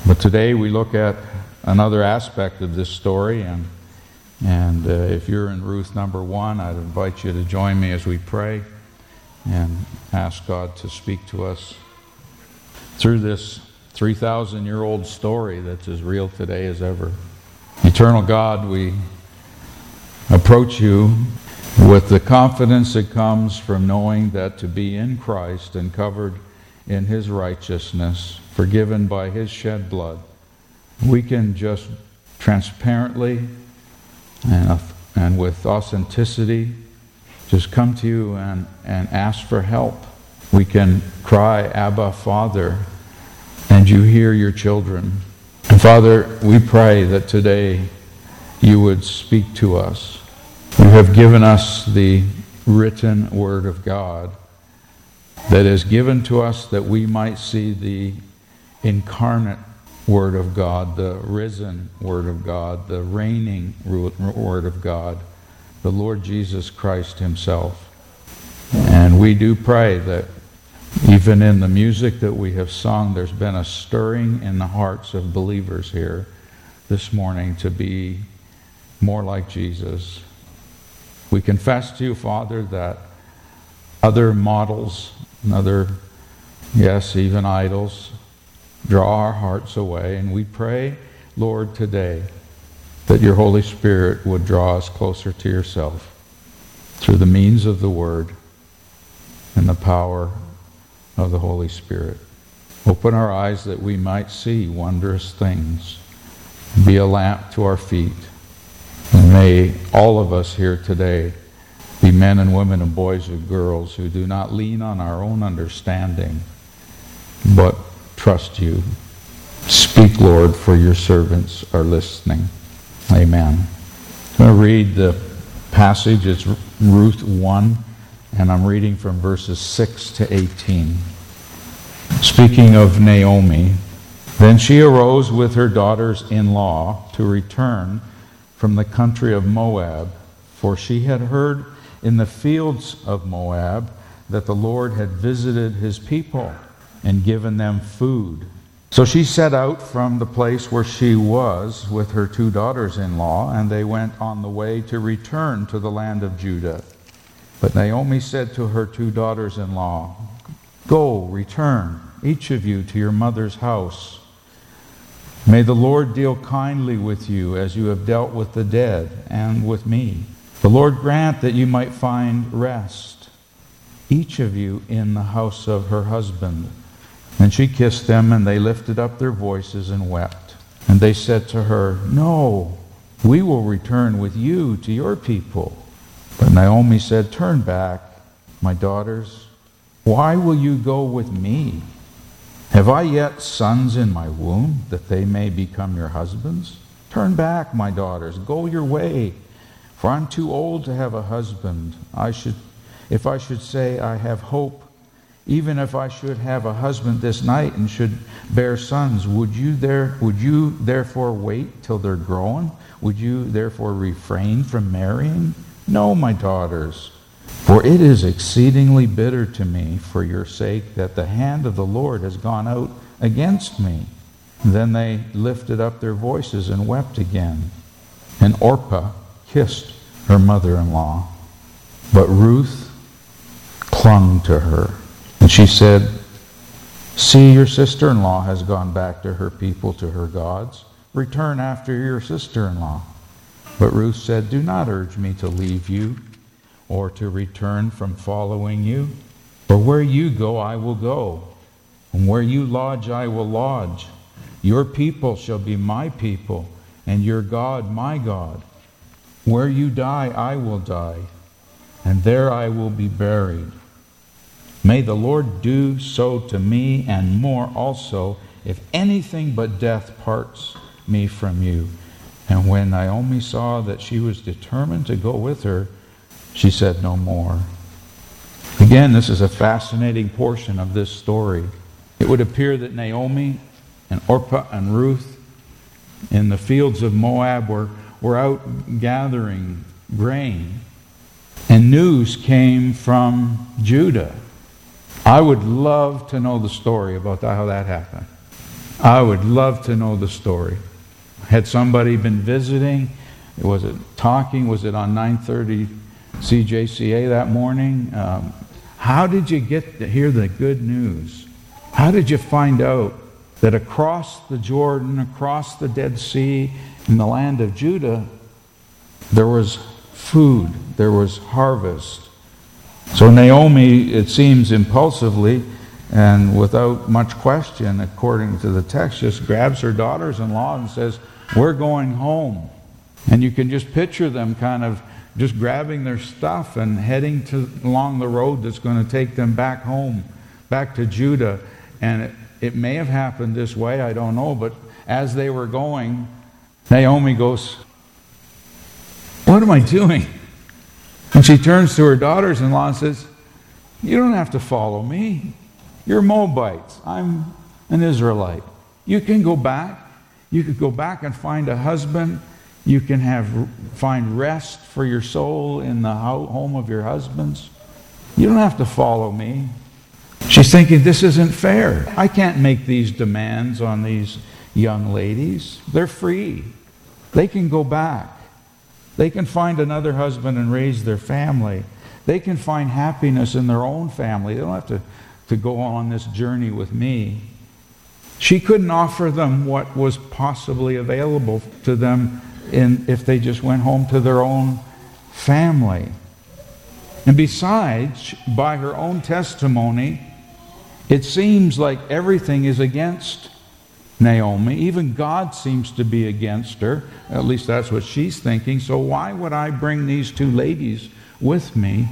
But today we look at another aspect of this story, and if you're in Ruth number 1, I'd invite you to join me as we pray and ask God to speak to us through this 3,000-year-old story that's as real today as ever. Eternal God, we approach you with the confidence that comes from knowing that to be in Christ and covered in His righteousness, forgiven by His shed blood, we can just transparently and with authenticity just come to you and ask for help. We can cry, Abba, Father, and you hear your children. And Father, we pray that today you would speak to us. You have given us the written Word of God that is given to us that we might see the incarnate Word of God, the risen Word of God, the reigning Word of God, the Lord Jesus Christ Himself. And we do pray that even in the music that we have sung, there's been a stirring in the hearts of believers here this morning to be more like Jesus. We confess to you, Father, that other models and other, yes, even idols, draw our hearts away. And we pray, Lord, today that your Holy Spirit would draw us closer to yourself through the means of the Word and the power of the Holy Spirit. Open our eyes that we might see wondrous things. Be a lamp to our feet. And may all of us here today be men and women and boys and girls who do not lean on our own understanding, but trust you. Speak, Lord, for your servants are listening. Amen. I'm going to read the passage. It's Ruth 1, and I'm reading from verses 6 to 18. Speaking of Naomi, then she arose with her daughters-in-law to return from the country of Moab, for she had heard in the fields of Moab that the Lord had visited his people and given them food. So she set out from the place where she was with her 2 daughters-in-law, and they went on the way to return to the land of Judah. But Naomi said to her 2 daughters-in-law, "Go, return, each of you to your mother's house. May the Lord deal kindly with you as you have dealt with the dead and with me. The Lord grant that you might find rest, each of you in the house of her husband." And she kissed them, and they lifted up their voices and wept. And they said to her, "No, we will return with you to your people." But Naomi said, "Turn back, my daughters. Why will you go with me? Have I yet sons in my womb, that they may become your husbands? Turn back, my daughters, go your way, for I'm too old to have a husband. If I should say I have hope, even if I should have a husband this night and should bear sons, would you therefore wait till they're grown? Would you therefore refrain from marrying? No, my daughters, for it is exceedingly bitter to me for your sake that the hand of the Lord has gone out against me." Then they lifted up their voices and wept again. And Orpah kissed her mother-in-law, but Ruth clung to her. And she said, "See, your sister-in-law has gone back to her people, to her gods. Return after your sister-in-law." But Ruth said, "Do not urge me to leave you or to return from following you. For where you go, I will go, and where you lodge, I will lodge. Your people shall be my people, and your God my God. Where you die, I will die, and there I will be buried. May the Lord do so to me, and more also, if anything but death parts me from you." And when Naomi saw that she was determined to go with her, she said no more. Again, this is a fascinating portion of this story. It would appear that Naomi and Orpah and Ruth in the fields of Moab were out gathering grain, and news came from Judah. I would love to know the story about how that happened. I would love to know the story. Had somebody been visiting? Was it talking? Was it on 9:30 CJCA that morning? How did you get to hear the good news? How did you find out that across the Jordan, across the Dead Sea, in the land of Judah, there was food, there was harvest? So Naomi, it seems impulsively and without much question, according to the text, just grabs her daughters-in-law and says, "We're going home." And you can just picture them kind of just grabbing their stuff and heading along the road that's going to take them back home, back to Judah. And it may have happened this way, I don't know, but as they were going, Naomi goes, "What am I doing?" And she turns to her daughters-in-law and says, "You don't have to follow me. You're Moabites. I'm an Israelite. You can go back. You could go back and find a husband. You can find rest for your soul in the home of your husbands. You don't have to follow me." She's thinking, this isn't fair. I can't make these demands on these young ladies. They're free. They can go back. They can find another husband and raise their family. They can find happiness in their own family. They don't have to go on this journey with me. She couldn't offer them what was possibly available to them if they just went home to their own family. And besides, by her own testimony, it seems like everything is against Naomi. Even God seems to be against her. At least that's what she's thinking. So why would I bring these two ladies with me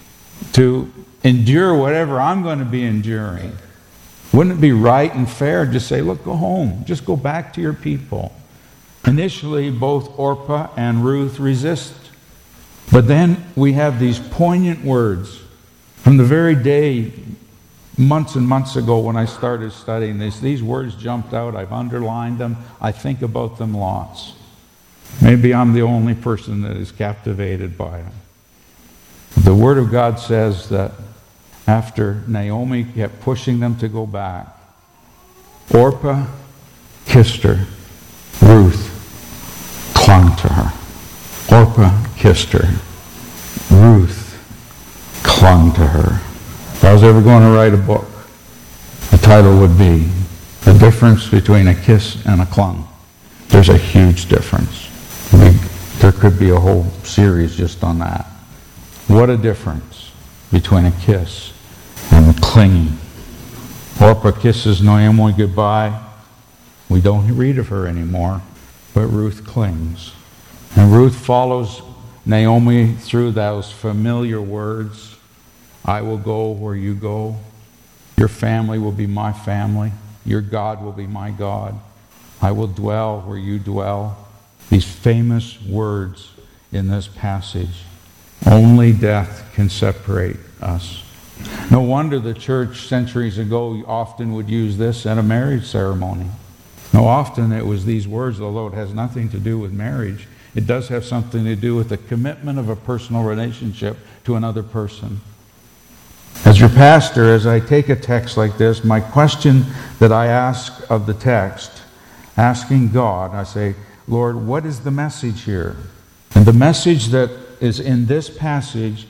to endure whatever I'm going to be enduring? Wouldn't it be right and fair to say, look, go home. Just go back to your people. Initially, both Orpah and Ruth resist. But then we have these poignant words from the very day, months and months ago when I started studying this. These words jumped out. I've underlined them. I think about them lots. Maybe I'm the only person that is captivated by them. The Word of God says that after Naomi kept pushing them to go back, Orpah kissed her. Ruth clung to her. Orpah kissed her. Ruth clung to her. If I was ever going to write a book, the title would be The Difference Between a Kiss and a Clung. There's a huge difference. There could be a whole series just on that. What a difference between a kiss and clinging. Orpah kisses Naomi goodbye. We don't read of her anymore, but Ruth clings. And Ruth follows Naomi through those familiar words. I will go where you go. Your family will be my family. Your God will be my God. I will dwell where you dwell. These famous words in this passage. Only death can separate us. No wonder the church centuries ago often would use this at a marriage ceremony. No, often it was these words, although it has nothing to do with marriage. It does have something to do with the commitment of a personal relationship to another person. As your pastor, as I take a text like this, my question that I ask of the text, asking God, I say, Lord, what is the message here? And the message that is in this passage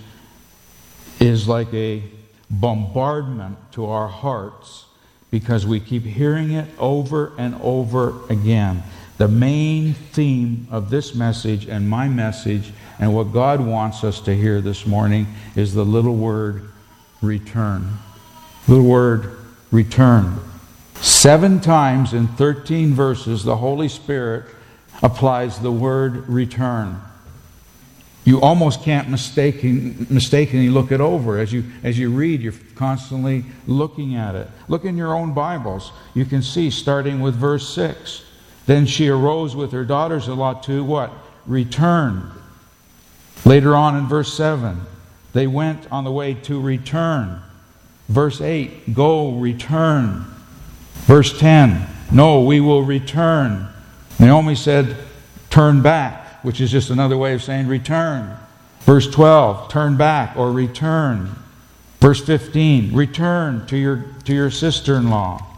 is like a bombardment to our hearts because we keep hearing it over and over again. The main theme of this message and my message and what God wants us to hear this morning is the little word return. Little word return. 7 times in 13 verses the Holy Spirit applies the word return. You almost can't mistakenly look it over. As you read, you're constantly looking at it. Look in your own Bibles. You can see, starting with verse 6. Then she arose with her daughters-in-law to what? Return. Later on in verse 7, they went on the way to return. Verse 8, go, return. Verse 10, no, we will return. Naomi said, turn back, which is just another way of saying return. Verse 12, turn back or return. Verse 15, return to your sister-in-law.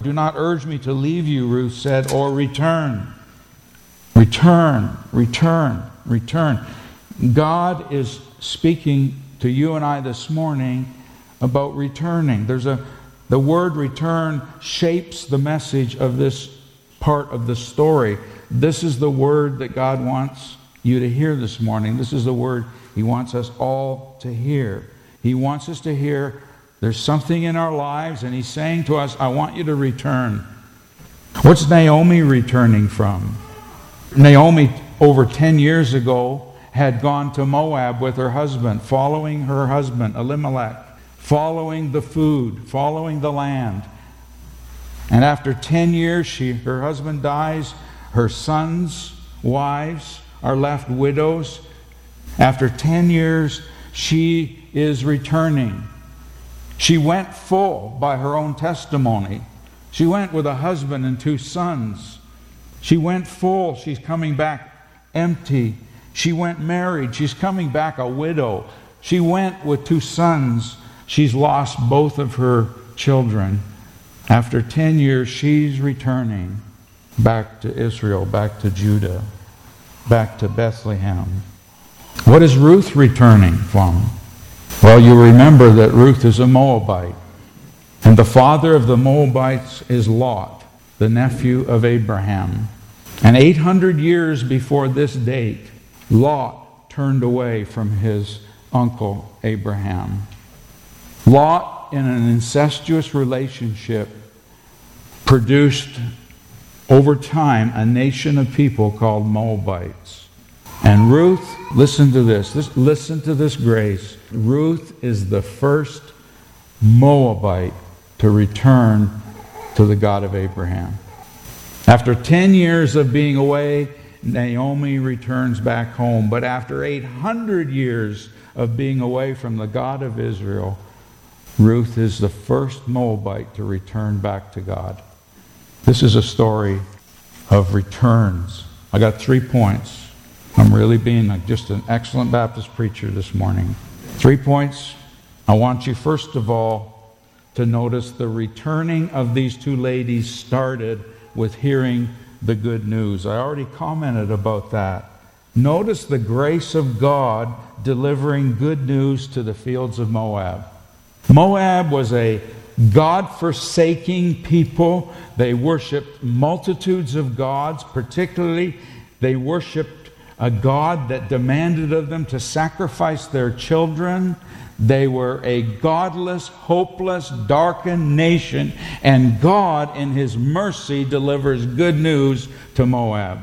Do not urge me to leave you, Ruth said, or return. Return, return, return. God is speaking to you and I this morning about returning. The word return shapes the message of this part of the story. This is the word that God wants you to hear this morning. This is the word He wants us all to hear. He wants us to hear there's something in our lives, and He's saying to us, I want you to return. What's Naomi returning from? Naomi, over 10 years ago, had gone to Moab with her husband, following her husband, Elimelech, following the food, following the land. And after 10 years, her husband dies. Her sons' wives are left widows. After 10 years, she is returning. She went full by her own testimony. She went with a husband and 2 sons. She went full. She's coming back empty. She went married. She's coming back a widow. She went with 2 sons. She's lost both of her children. After 10 years, she's returning back to Israel, back to Judah, back to Bethlehem. What is Ruth returning from? Well, you remember that Ruth is a Moabite. And the father of the Moabites is Lot, the nephew of Abraham. And 800 years before this date, Lot turned away from his uncle Abraham. Lot, in an incestuous relationship, produced over time a nation of people called Moabites. And Ruth, listen to this. Listen to this grace. Ruth is the first Moabite to return to the God of Abraham. After 10 years of being away, Naomi returns back home. But after 800 years of being away from the God of Israel, Ruth is the first Moabite to return back to God. This is a story of returns. I got 3 points. I'm really being just an excellent Baptist preacher this morning. 3 points. I want you, first of all, to notice the returning of these 2 ladies started with hearing the good news. I already commented about that. Notice the grace of God delivering good news to the fields of Moab. Moab was a God-forsaking people. They worshipped multitudes of gods. Particularly, they worshipped a God that demanded of them to sacrifice their children. They were a godless, hopeless, darkened nation, and God, in His mercy, delivers good news to Moab.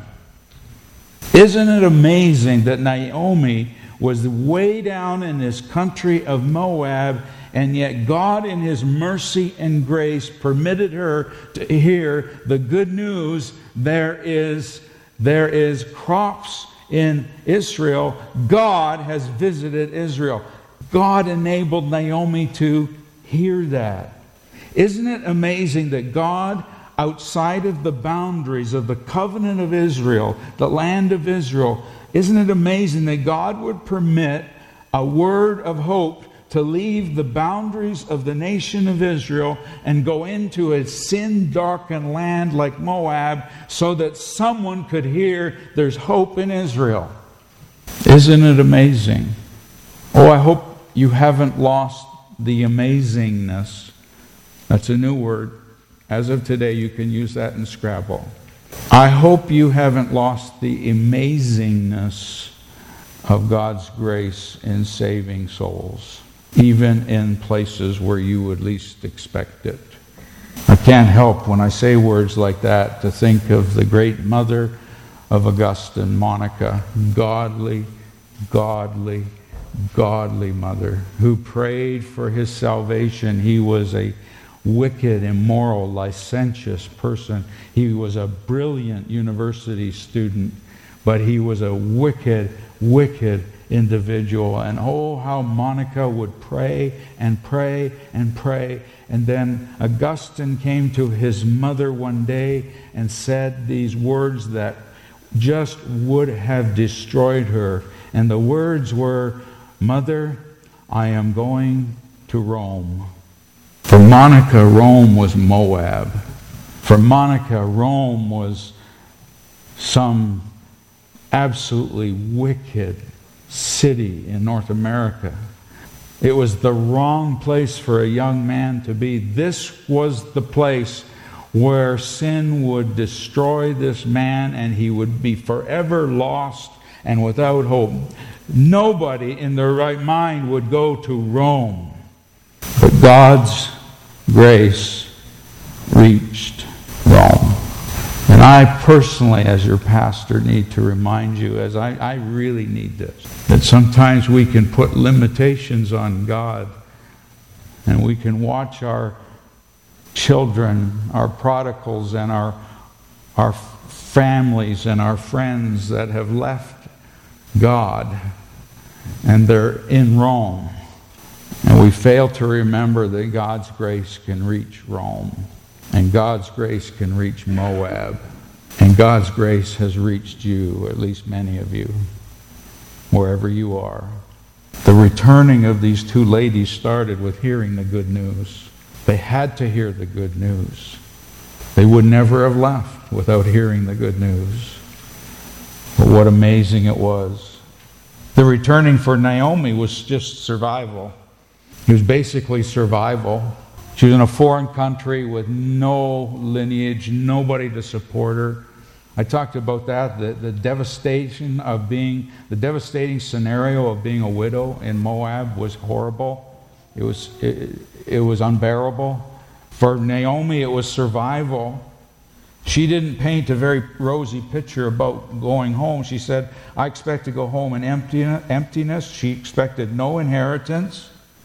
Isn't it amazing that Naomi was way down in this country of Moab, and yet God, in His mercy and grace, permitted her to hear the good news? There is crops in Israel. God has visited Israel. God enabled Naomi to hear that. Isn't it amazing that God, outside of the boundaries of the covenant of Israel, the land of Israel, isn't it amazing that God would permit a word of hope to leave the boundaries of the nation of Israel and go into a sin-darkened land like Moab so that someone could hear there's hope in Israel? Isn't it amazing? Oh, I hope you haven't lost the amazingness. That's a new word. As of today, you can use that in Scrabble. I hope you haven't lost the amazingness of God's grace in saving souls, even in places where you would least expect it. I can't help, when I say words like that, to think of the great mother of Augustine, Monica. Godly, godly, godly mother who prayed for his salvation. He was a wicked, immoral, licentious person. He was a brilliant university student, but he was a wicked, wicked individual. And oh, how Monica would pray and pray and pray. And then Augustine came to his mother one day and said these words that just would have destroyed her. And the words were, "Mother, I am going to Rome." For Monica, Rome was Moab. For Monica, Rome was some absolutely wicked city in North America. It was the wrong place for a young man to be. This was the place where sin would destroy this man and he would be forever lost and without hope. Nobody in their right mind would go to Rome. But God's grace reached Rome. And I personally, as your pastor, need to remind you, as I really need this, that sometimes we can put limitations on God, and we can watch our children, our prodigals, and our families and our friends that have left God, and they're in Rome. And we fail to remember that God's grace can reach Rome. And God's grace can reach Moab. And God's grace has reached you, at least many of you, wherever you are. The returning of these two ladies started with hearing the good news. They had to hear the good news. They would never have left without hearing the good news. But what amazing it was. The returning for Naomi was just survival. It was basically survival. She was in a foreign country with no lineage, nobody to support her. I talked about that, the devastation of being, the devastating scenario of being a widow in Moab was horrible. It was unbearable. For Naomi, it was survival. She didn't paint a very rosy picture about going home. She said, I expect to go home in emptiness. She expected no inheritance.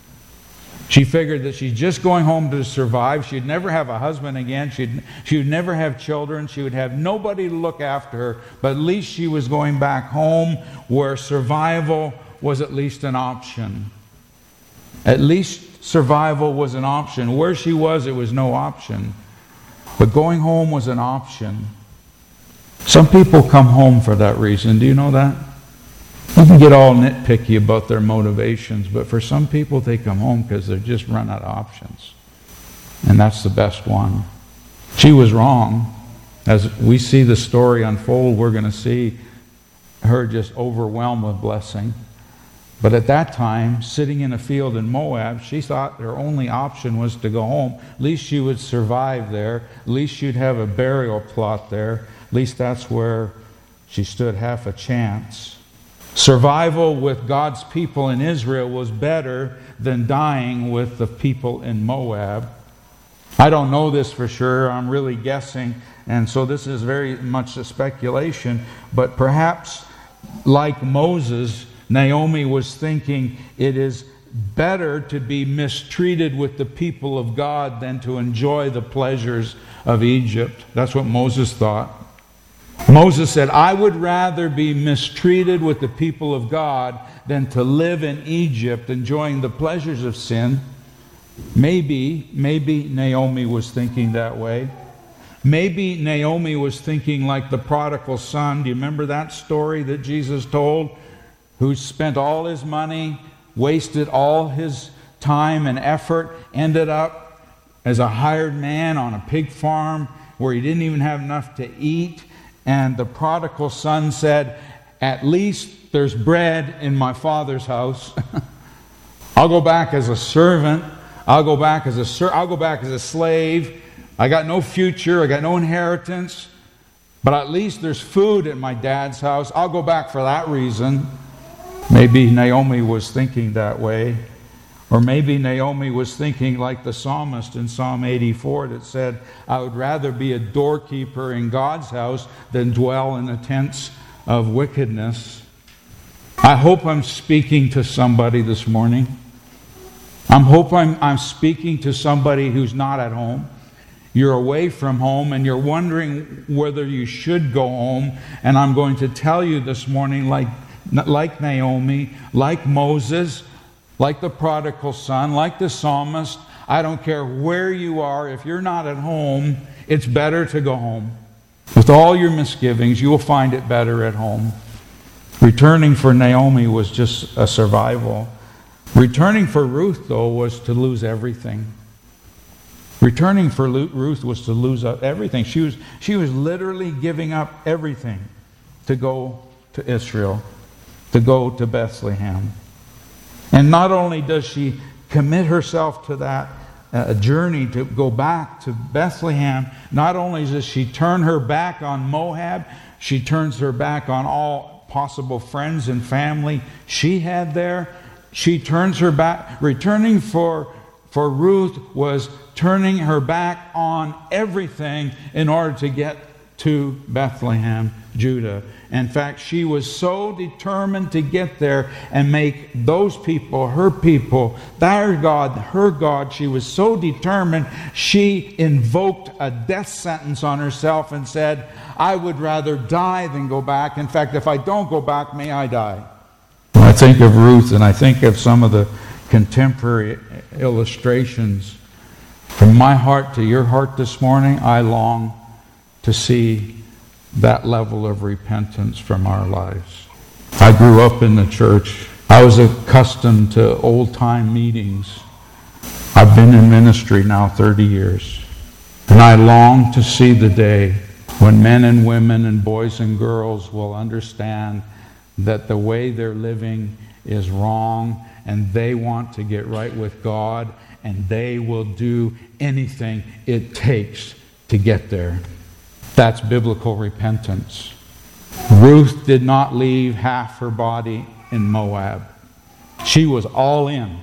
She figured that she's just going home to survive. She'd never have a husband again. She would never have children. She would have nobody to look after her. But at least she was going back home where survival was at least an option. At least survival was an option. Where she was, it was no option. But going home was an option. Some people come home for that reason. Do you know that? You can get all nitpicky about their motivations, but for some people they come home because they've just run out of options. And that's the best one. She was wrong. As we see the story unfold, we're going to see her just overwhelmed with blessing. But at that time, sitting in a field in Moab, she thought her only option was to go home. At least she would survive there. At least she'd have a burial plot there. At least that's where she stood half a chance. Survival with God's people in Israel was better than dying with the people in Moab. I don't know this for sure. I'm really guessing. And so this is very much a speculation. But perhaps, like Moses, Naomi was thinking it is better to be mistreated with the people of God than to enjoy the pleasures of Egypt. That's what Moses thought. Moses said, I would rather be mistreated with the people of God than to live in Egypt enjoying the pleasures of sin. Maybe Naomi was thinking that way. Maybe Naomi was thinking like the prodigal son. Do you remember that story that Jesus told? Who spent all his money, wasted all his time and effort, ended up as a hired man on a pig farm where he didn't even have enough to eat. And the prodigal son said, at least there's bread in my father's house. I'll go back as a servant. I'll go back as a slave. I got no future. I got no inheritance. But at least there's food at my dad's house. I'll go back for that reason. Maybe Naomi was thinking that way. Or maybe Naomi was thinking like the psalmist in Psalm 84 that said, I would rather be a doorkeeper in God's house than dwell in the tents of wickedness. I hope I'm speaking to somebody this morning. I'm speaking to somebody who's not at home. You're away from home and you're wondering whether you should go home. And I'm going to tell you this morning, like Naomi, like Moses, like the prodigal son, like the psalmist, I don't care where you are, if you're not at home, it's better to go home. With all your misgivings, you will find it better at home. Returning for Naomi was just a survival. Returning for Ruth, though, was to lose everything. Returning for Ruth was to lose everything. She was literally giving up everything to go to Israel, to go to Bethlehem. And not only does she commit herself to that journey to go back to Bethlehem, not only does she turn her back on Moab, she turns her back on all possible friends and family she had there. She turns her back. Returning for Ruth was turning her back on everything in order to get to Bethlehem, Judah. In fact, she was so determined to get there and make those people, her people, their God, her God. She was so determined, she invoked a death sentence on herself and said, I would rather die than go back. In fact, if I don't go back, may I die. When I think of Ruth and I think of some of the contemporary illustrations, from my heart to your heart this morning, I long to see that level of repentance from our lives. I grew up in the church. I was accustomed to old-time meetings. I've been in ministry now 30 years. And I long to see the day when men and women and boys and girls will understand that the way they're living is wrong and they want to get right with God and they will do anything it takes to get there. That's biblical repentance. Ruth did not leave half her body in Moab. She was all in.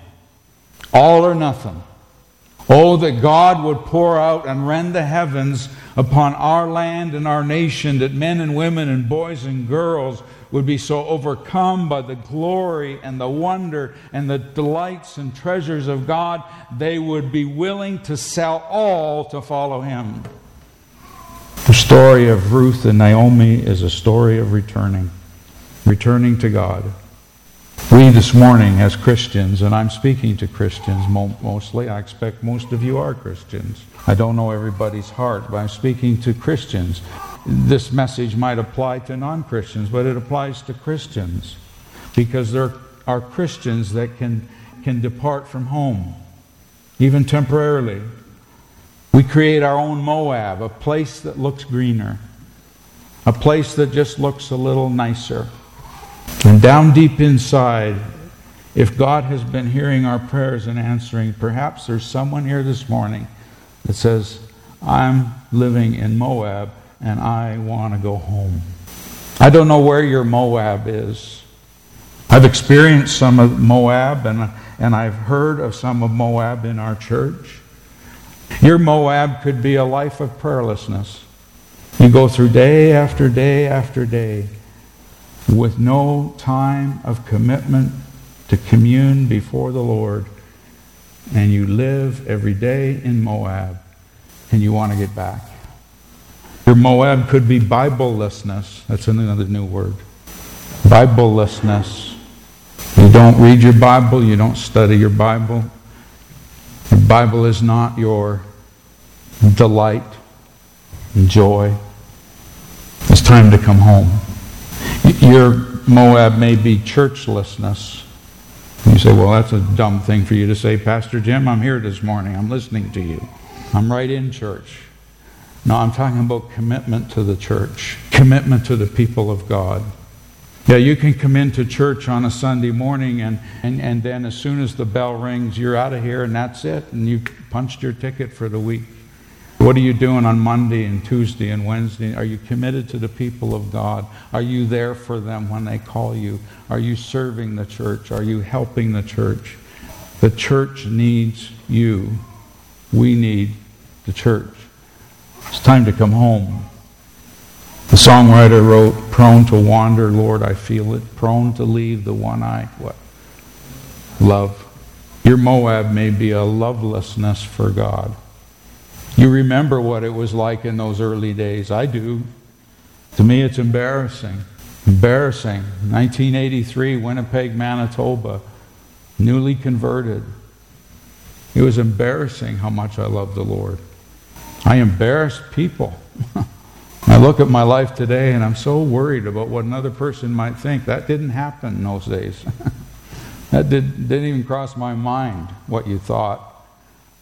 All or nothing. Oh, that God would pour out and rend the heavens upon our land and our nation, that men and women and boys and girls would be so overcome by the glory and the wonder and the delights and treasures of God, they would be willing to sell all to follow Him. The story of Ruth and Naomi is a story of returning to God. We this morning as Christians, and I'm speaking to Christians mostly, I expect most of you are Christians. I don't know everybody's heart, but I'm speaking to Christians. This message might apply to non-Christians, but it applies to Christians because there are Christians that can depart from home, even temporarily. We create our own Moab, a place that looks greener, a place that just looks a little nicer. And down deep inside, if God has been hearing our prayers and answering, perhaps there's someone here this morning that says, I'm living in Moab and I want to go home. I don't know where your Moab is. I've experienced some of Moab and I've heard of some of Moab in our church. Your Moab could be a life of prayerlessness. You go through day after day after day with no time of commitment to commune before the Lord, and you live every day in Moab, and you want to get back. Your Moab could be Biblelessness. That's another new word. Biblelessness. You don't read your Bible, you don't study your Bible. The Bible is not your delight and joy. It's time to come home. Your Moab may be churchlessness. You say, well, that's a dumb thing for you to say, Pastor Jim. I'm here this morning. I'm listening to you. I'm right in church. No, I'm talking about commitment to the church. Commitment to the people of God. Yeah, you can come into church on a Sunday morning and then as soon as the bell rings, you're out of here and that's it. And you punched your ticket for the week. What are you doing on Monday and Tuesday and Wednesday? Are you committed to the people of God? Are you there for them when they call you? Are you serving the church? Are you helping the church? The church needs you. We need the church. It's time to come home. The songwriter wrote, prone to wander, Lord, I feel it. Prone to leave the one I, love. Your Moab may be a lovelessness for God. You remember what it was like in those early days. I do. To me, it's embarrassing. Embarrassing. 1983, Winnipeg, Manitoba, newly converted. It was embarrassing how much I loved the Lord. I embarrassed people. I look at my life today and I'm so worried about what another person might think. That didn't happen in those days. That didn't even cross my mind what you thought.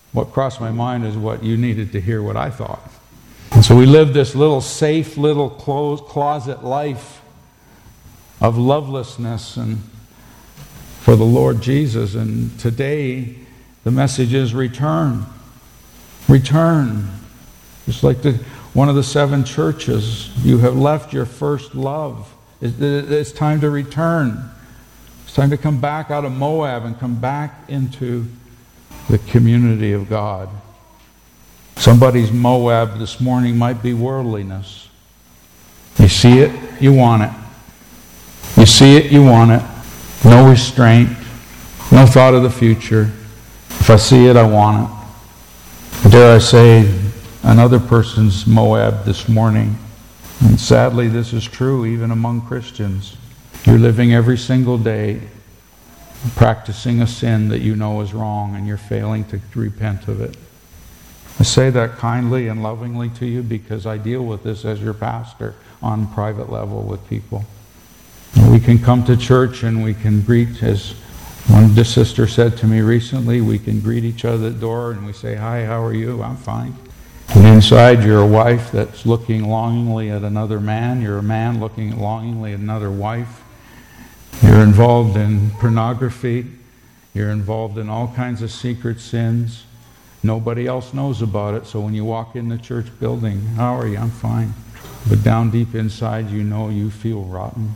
what crossed my mind is what you needed to hear what I thought. And so we lived this little safe, little closed closet life of lovelessness and for the Lord Jesus. And today, the message is return. Return. Just like one of the 7 churches, you have left your first love. It's time to return. It's time to come back out of Moab and come back into the community of God. Somebody's Moab this morning might be worldliness. You see it, you want it. You see it, you want it. No restraint, no thought of the future. If I see it, I want it. Dare I say, another person's Moab this morning. And sadly, this is true even among Christians. You're living every single day practicing a sin that you know is wrong, and you're failing to repent of it. I say that kindly and lovingly to you because I deal with this as your pastor on private level with people. We can come to church and we can greet, as one sister said to me recently, we can greet each other at the door and we say, "Hi, how are you?" "I'm fine." And inside you're a wife that's looking longingly at another man. You're a man looking longingly at another wife. You're involved in pornography. You're involved in all kinds of secret sins. Nobody else knows about it, so when you walk in the church building, "How are you?" "I'm fine." But down deep inside, you know you feel rotten.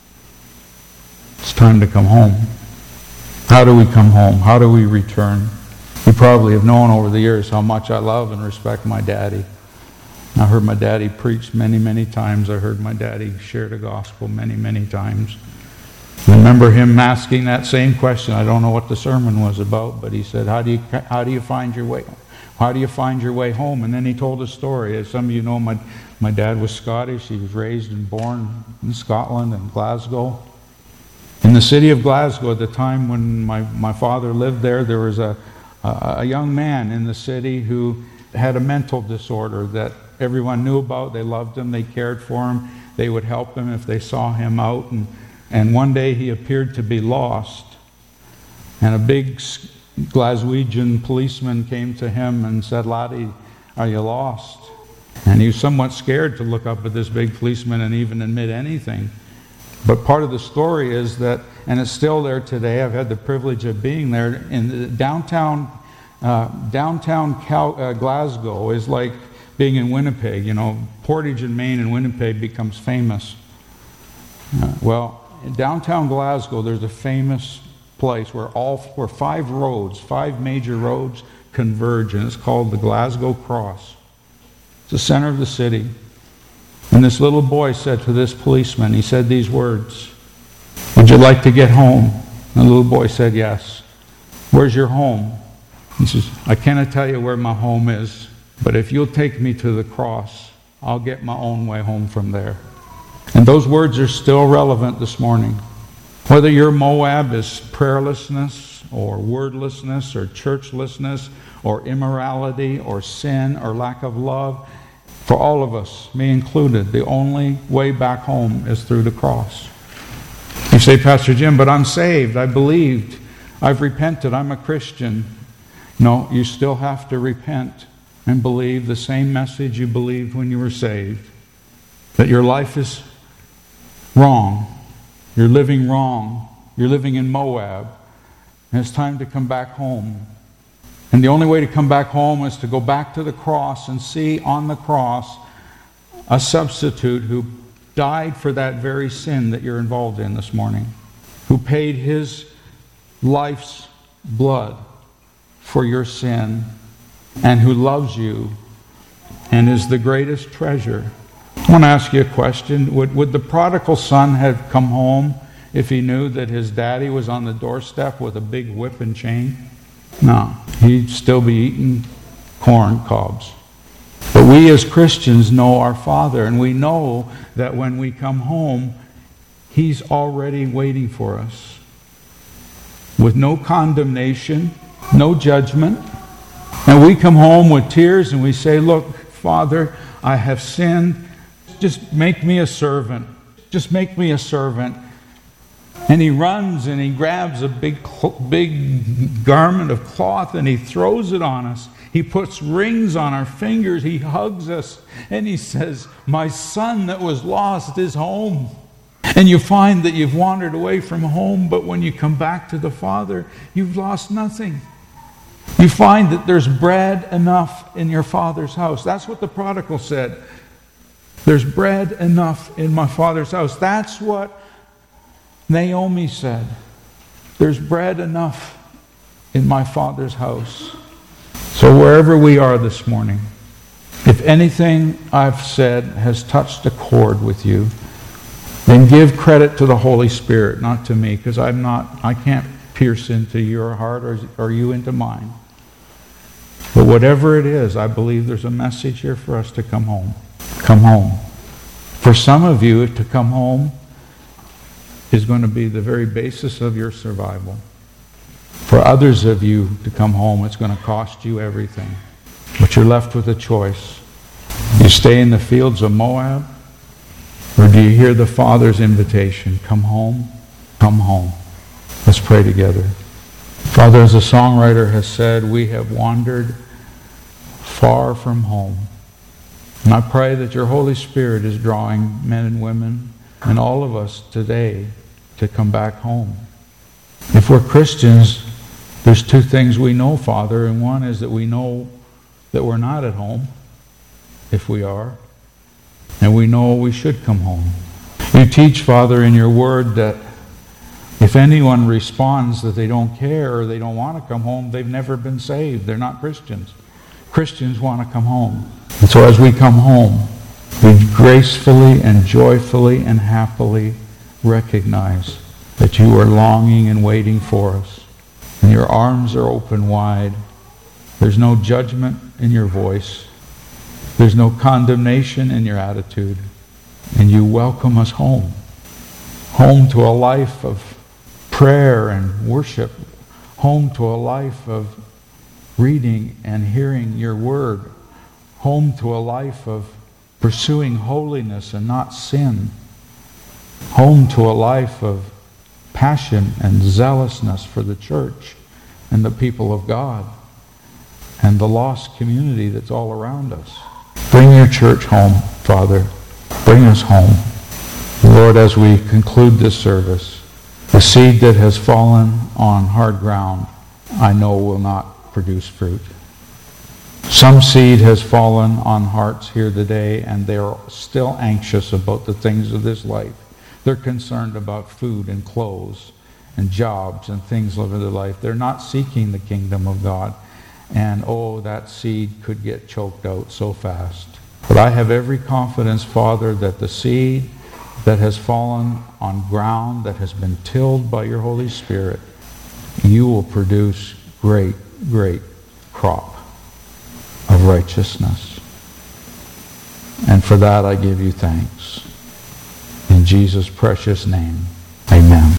It's time to come home. How do we come home? How do we return? You probably have known over the years how much I love and respect my daddy. I heard my daddy preach many, many times. I heard my daddy share the gospel many, many times. I remember him asking that same question. I don't know what the sermon was about, but he said, how do you find your way? How do you find your way home? And then he told a story. As some of you know, my dad was Scottish. He was raised and born in Scotland and Glasgow. In the city of Glasgow, at the time when my father lived there, there was a young man in the city who had a mental disorder that everyone knew about. They loved him. They cared for him. They would help him if they saw him out. And one day he appeared to be lost. And a big Glaswegian policeman came to him and said, "Laddie, are you lost?" And he was somewhat scared to look up at this big policeman and even admit anything. But part of the story is that, and it's still there today, I've had the privilege of being there, in downtown Glasgow is like being in Winnipeg. You know, Portage in Maine and Winnipeg becomes famous. Well, in downtown Glasgow, there's a famous place where 5 major roads converge, and it's called the Glasgow Cross. It's the center of the city. And this little boy said to this policeman, he said these words, "Would you like to get home?" And the little boy said, "Yes." "Where's your home?" He says, "I cannot tell you where my home is, but if you'll take me to the cross, I'll get my own way home from there." And those words are still relevant this morning. Whether your Moab is prayerlessness or wordlessness or churchlessness or immorality or sin or lack of love, for all of us, me included, the only way back home is through the cross. You say, "Pastor Jim, but I'm saved. I believed. I've repented. I'm a Christian." No, you still have to repent and believe the same message you believed when you were saved. That your life is wrong. You're living wrong. You're living in Moab. And it's time to come back home. And the only way to come back home is to go back to the cross and see on the cross a substitute who died for that very sin that you're involved in this morning, who paid his life's blood for your sin, and who loves you and is the greatest treasure. I want to ask you a question. Would the prodigal son have come home if he knew that his daddy was on the doorstep with a big whip and chain? No. He'd still be eating corn cobs. But we as Christians know our Father, and we know that when we come home, He's already waiting for us. With no condemnation, no judgment. And we come home with tears and we say, "Look, Father, I have sinned. Just make me a servant. Just make me a servant. And he runs and he grabs a big garment of cloth and he throws it on us. He puts rings on our fingers. He hugs us and he says, "My son that was lost is home." And you find that you've wandered away from home, but when you come back to the Father, you've lost nothing. You find that there's bread enough in your Father's house. That's what the prodigal said. There's bread enough in my Father's house. That's what Naomi said. There's bread enough in my Father's house. So wherever we are this morning, if anything I've said has touched a chord with you, then give credit to the Holy Spirit, not to me, because I can't pierce into your heart or you into mine. But whatever it is, I believe there's a message here for us to come home. Come home. For some of you, to come home is going to be the very basis of your survival. For others of you to come home, it's going to cost you everything. But you're left with a choice. You stay in the fields of Moab, or do you hear the Father's invitation? Come home, come home. Let's pray together. Father, as the songwriter has said, we have wandered far from home. And I pray that your Holy Spirit is drawing men and women and all of us today to come back home. If we're Christians, there's two things we know, Father, and one is that we know that we're not at home, if we are, and we know we should come home. You teach, Father, in your word that if anyone responds that they don't care or they don't want to come home, they've never been saved. They're not Christians. Christians want to come home. And so as we come home, we gracefully and joyfully and happily recognize that you are longing and waiting for us. And your arms are open wide. There's no judgment in your voice. There's no condemnation in your attitude. And you welcome us home. Home to a life of prayer and worship. Home to a life of reading and hearing your word. Home to a life of pursuing holiness and not sin. Home to a life of passion and zealousness for the church and the people of God and the lost community that's all around us. Bring your church home, Father. Bring us home. Lord, as we conclude this service, the seed that has fallen on hard ground, I know will not produce fruit. Some seed has fallen on hearts here today, and they're still anxious about the things of this life. They're concerned about food and clothes and jobs and things of their life. They're not seeking the kingdom of God. And that seed could get choked out so fast. But I have every confidence, Father, that the seed that has fallen on ground that has been tilled by your Holy Spirit, you will produce great, great crop of righteousness. And for that I give you thanks. In Jesus' precious name, amen.